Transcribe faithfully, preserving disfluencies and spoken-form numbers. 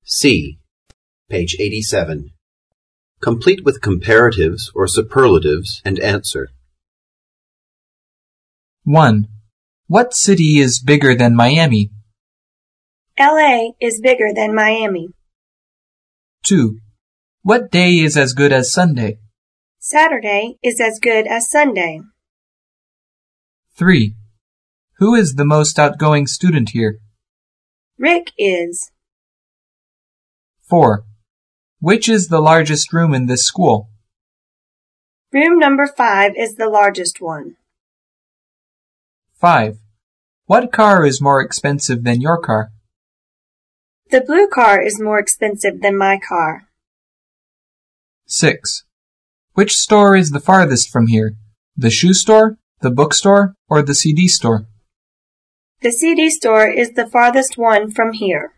C. Page eighty-seven. Complete with comparatives or superlatives and answer. one. What city is bigger than Miami? L A is bigger than Miami. two. What day is as good as Sunday? Saturday is as good as Sunday. three. Who is the most outgoing student here? Rick is. four. Which is the largest room in this school? Room number five is the largest one. five. What car is more expensive than your car? The blue car is more expensive than my car. six. Which store is the farthest from here? The shoe store, the bookstore, or the C D store? The C D store is the farthest one from here.